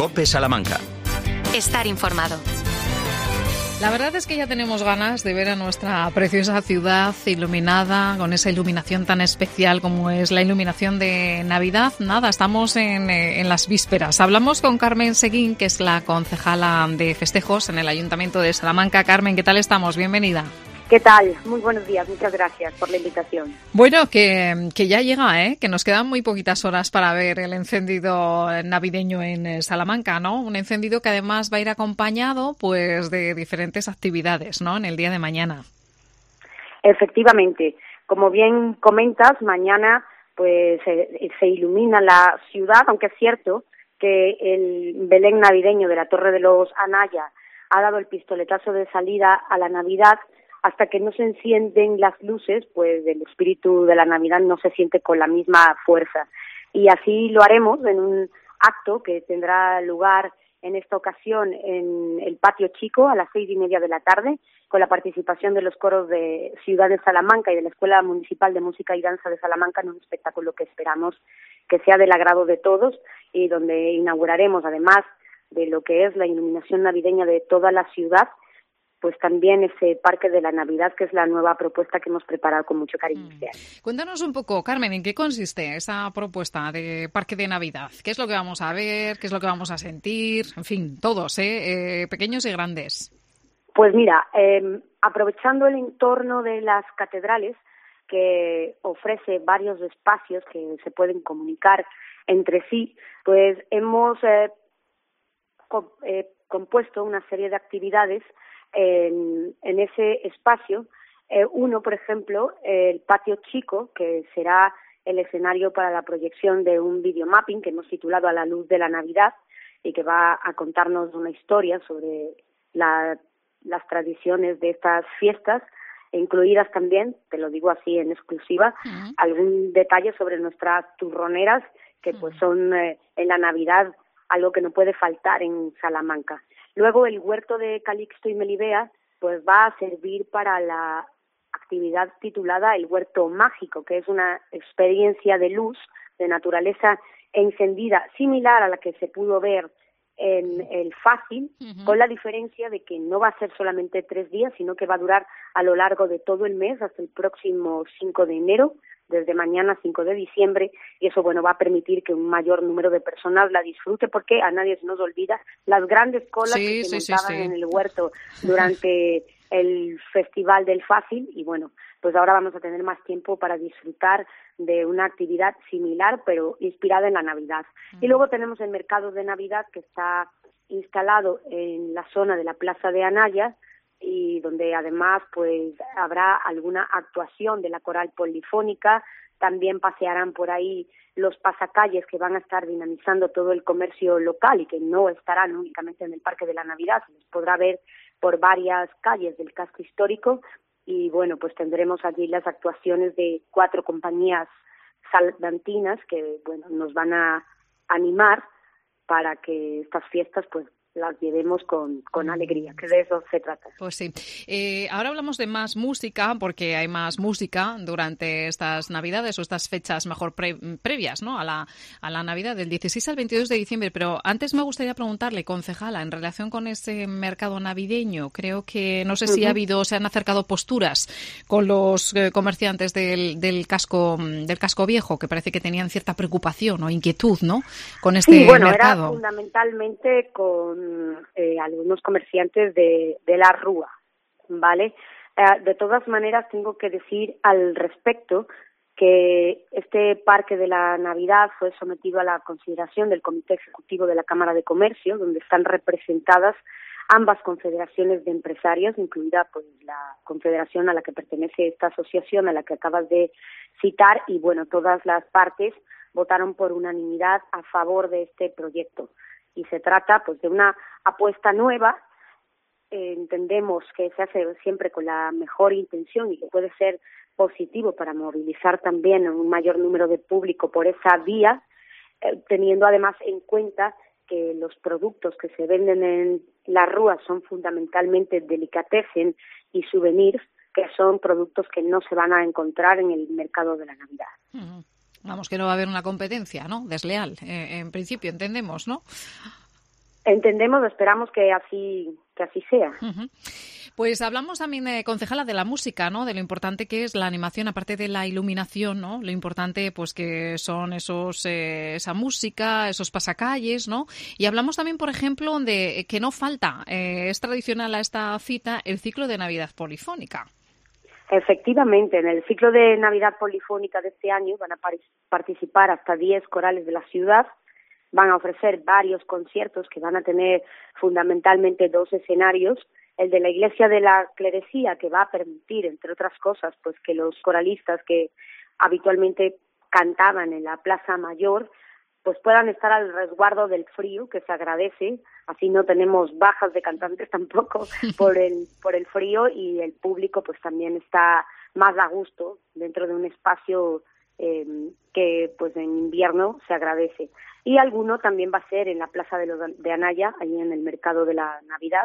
COPE Salamanca. Estar informado. La verdad es que ya tenemos ganas de ver a nuestra preciosa ciudad iluminada, con esa iluminación tan especial como es la iluminación de Navidad. Nada, estamos en las vísperas. Hablamos con Carmen Seguín, que es la concejala de festejos en el Ayuntamiento de Salamanca. Carmen, ¿qué tal estamos? Bienvenida. ¿Qué tal? Muy buenos días, muchas gracias por la invitación. Bueno, que ya llega, que nos quedan muy poquitas horas para ver el encendido navideño en Salamanca, ¿no? Un encendido que además va a ir acompañado pues de diferentes actividades, ¿no? En el día de mañana. Efectivamente, como bien comentas, mañana pues se ilumina la ciudad, aunque es cierto que el Belén navideño de la Torre de los Anaya ha dado el pistoletazo de salida a la Navidad. Hasta que no se encienden las luces, pues el espíritu de la Navidad no se siente con la misma fuerza. Y así lo haremos en un acto que tendrá lugar en esta ocasión en el Patio Chico a las 6:30 de la tarde, con la participación de los coros de Ciudad de Salamanca y de la Escuela Municipal de Música y Danza de Salamanca, en un espectáculo que esperamos que sea del agrado de todos y donde inauguraremos, además de lo que es la iluminación navideña de toda la ciudad, pues también ese Parque de la Navidad, que es la nueva propuesta que hemos preparado con mucho cariño. Cuéntanos un poco, Carmen, ¿en qué consiste esa propuesta de Parque de Navidad? ¿Qué es lo que vamos a ver? ¿Qué es lo que vamos a sentir? En fin, todos, pequeños y grandes. Pues mira, aprovechando el entorno de las catedrales, que ofrece varios espacios que se pueden comunicar entre sí, pues hemos compuesto una serie de actividades en ese espacio. Uno, por ejemplo, el Patio Chico, que será el escenario para la proyección de un videomapping que hemos titulado A la luz de la Navidad y que va a contarnos una historia sobre las tradiciones de estas fiestas, incluidas también, te lo digo así en exclusiva, algún detalle sobre nuestras turroneras, que pues son en la Navidad algo que no puede faltar en Salamanca. Luego el huerto de Calixto y Melibea pues va a servir para la actividad titulada El Huerto Mágico, que es una experiencia de luz, de naturaleza encendida, similar a la que se pudo ver en el Fácil, con la diferencia de que no va a ser solamente 3 días, sino que va a durar a lo largo de todo el mes hasta el próximo 5 de enero, desde mañana 5 de diciembre, y eso va a permitir que un mayor número de personas la disfrute, porque a nadie se nos olvida las grandes colas que se montaban en el huerto durante el Festival del Fácil, y pues ahora vamos a tener más tiempo para disfrutar de una actividad similar, pero inspirada en la Navidad. Y luego tenemos el mercado de Navidad, que está instalado en la zona de la Plaza de Anaya, y donde además pues habrá alguna actuación de la coral polifónica. También pasearán por ahí los pasacalles que van a estar dinamizando todo el comercio local y que no estarán únicamente en el Parque de la Navidad, se les podrá ver por varias calles del casco histórico. Y pues tendremos allí las actuaciones de 4 compañías salmantinas que nos van a animar para que estas fiestas pues las llevemos con alegría, que de eso se trata. Pues sí. Ahora hablamos de más música, porque hay más música durante estas Navidades o estas fechas mejor previas, ¿no? a la Navidad, del 16 al 22 de diciembre. Pero antes me gustaría preguntarle, concejala, en relación con ese mercado navideño, creo que, no sé si se han acercado posturas con los comerciantes del casco viejo, que parece que tenían cierta preocupación o inquietud, ¿no? Con este mercado. Era fundamentalmente con algunos comerciantes de la Rúa, ¿vale? De todas maneras, tengo que decir al respecto que este Parque de la Navidad fue sometido a la consideración del Comité Ejecutivo de la Cámara de Comercio, donde están representadas ambas confederaciones de empresarios, incluida pues la confederación a la que pertenece esta asociación a la que acabas de citar, y todas las partes votaron por unanimidad a favor de este proyecto. Y se trata pues de una apuesta nueva. Entendemos que se hace siempre con la mejor intención y que puede ser positivo para movilizar también a un mayor número de público por esa vía, teniendo además en cuenta que los productos que se venden en la Rúa son fundamentalmente delicatessen y souvenirs, que son productos que no se van a encontrar en el mercado de la Navidad. Vamos, que no va a haber una competencia, ¿no? Desleal, en principio, entendemos, ¿no? Entendemos, esperamos que así sea. Uh-huh. Pues hablamos también, concejala, de la música, ¿no? De lo importante que es la animación, aparte de la iluminación, ¿no? Lo importante, pues, que son esa música, esos pasacalles, ¿no? Y hablamos también, por ejemplo, de que no falta, es tradicional a esta cita, el ciclo de Navidad polifónica. Efectivamente, en el ciclo de Navidad polifónica de este año van a participar hasta 10 corales de la ciudad. Van a ofrecer varios conciertos que van a tener fundamentalmente 2 escenarios. El de la Iglesia de la Clerecía, que va a permitir, entre otras cosas, pues que los coralistas que habitualmente cantaban en la Plaza Mayor, pues puedan estar al resguardo del frío, que se agradece. Así no tenemos bajas de cantantes tampoco por el frío, y el público pues también está más a gusto dentro de un espacio que pues en invierno se agradece. Y alguno también va a ser en la Plaza de Anaya, ahí en el Mercado de la Navidad,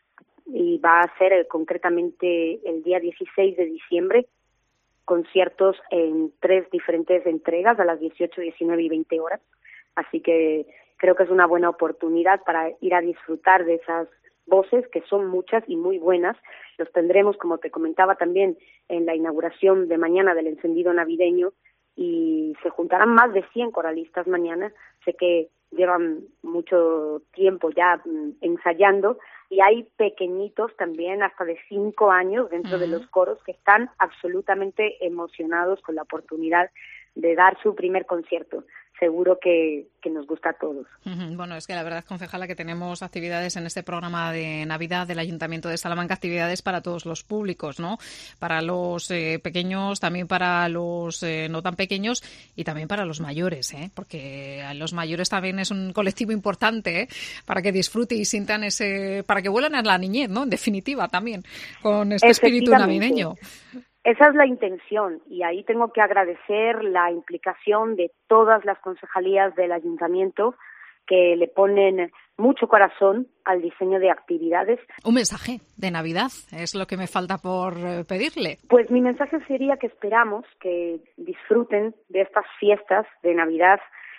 y va a ser concretamente el día 16 de diciembre, conciertos en 3 diferentes entregas a las 18, 19 y 20 horas. Así que creo que es una buena oportunidad para ir a disfrutar de esas voces, que son muchas y muy buenas. Los tendremos, como te comentaba, también en la inauguración de mañana del encendido navideño, y se juntarán más de 100 coralistas mañana. Sé que llevan mucho tiempo ya ensayando, y hay pequeñitos también, hasta de 5 años, dentro de los coros, que están absolutamente emocionados con la oportunidad de dar su primer concierto. Seguro que nos gusta a todos. Bueno, es que la verdad, concejala, que tenemos actividades en este programa de Navidad del Ayuntamiento de Salamanca, actividades para todos los públicos, ¿no? Para los pequeños, también para los no tan pequeños, y también para los mayores, porque a los mayores también es un colectivo importante, para que disfruten y sientan para que vuelan a la niñez, ¿no? En definitiva, también, con este espíritu navideño. Esa es la intención, y ahí tengo que agradecer la implicación de todas las concejalías del ayuntamiento, que le ponen mucho corazón al diseño de actividades. Un mensaje de Navidad es lo que me falta por pedirle. Pues mi mensaje sería que esperamos que disfruten de estas fiestas de Navidad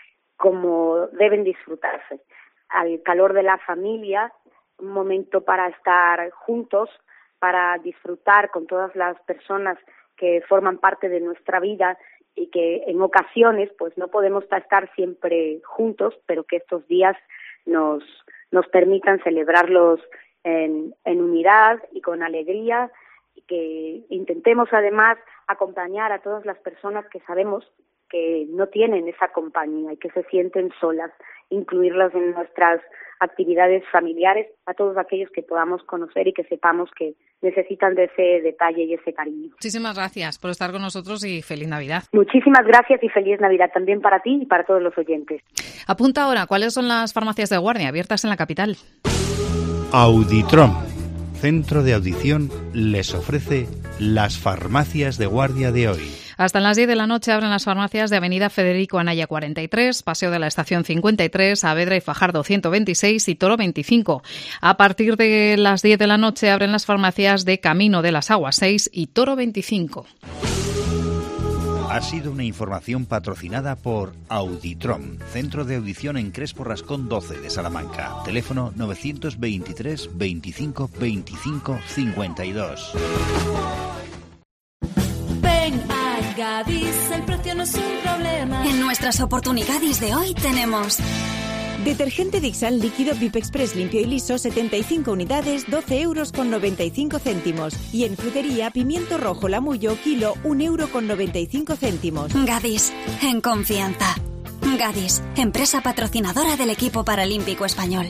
como deben disfrutarse, al calor de la familia, un momento para estar juntos, para disfrutar con todas las personas que forman parte de nuestra vida, y que en ocasiones pues no podemos estar siempre juntos, pero que estos días nos permitan celebrarlos en unidad y con alegría, y que intentemos además acompañar a todas las personas que sabemos que no tienen esa compañía y que se sienten solas, incluirlas en nuestras actividades familiares, a todos aquellos que podamos conocer y que sepamos que necesitan de ese detalle y ese cariño. Muchísimas gracias por estar con nosotros y feliz Navidad. Muchísimas gracias y feliz Navidad también para ti y para todos los oyentes. Apunta ahora, ¿cuáles son las farmacias de guardia abiertas en la capital? Auditrom, centro de audición, les ofrece las farmacias de guardia de hoy. Hasta las 10 de la noche abren las farmacias de Avenida Federico Anaya 43, Paseo de la Estación 53, Saavedra y Fajardo 126 y Toro 25. A partir de las 10 de la noche abren las farmacias de Camino de las Aguas 6 y Toro 25. Ha sido una información patrocinada por Auditrom, centro de audición en Crespo Rascón 12 de Salamanca. Teléfono 923 25 25 52. Gadis, el precio no es un problema. En nuestras oportunidades de hoy tenemos detergente Dixal líquido Pip Express limpio y liso 75 unidades, 12,95 €. Y en frutería, pimiento rojo Lamullo, kilo, 1,95 €. Gadis, en confianza. Gadis, empresa patrocinadora del equipo paralímpico español.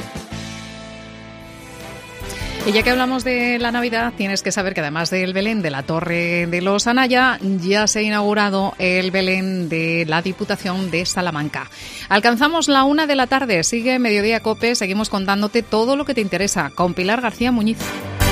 Y ya que hablamos de la Navidad, tienes que saber que además del Belén de la Torre de los Anaya, ya se ha inaugurado el Belén de la Diputación de Salamanca. Alcanzamos la 1 de la tarde, sigue Mediodía COPE, seguimos contándote todo lo que te interesa con Pilar García Muñiz.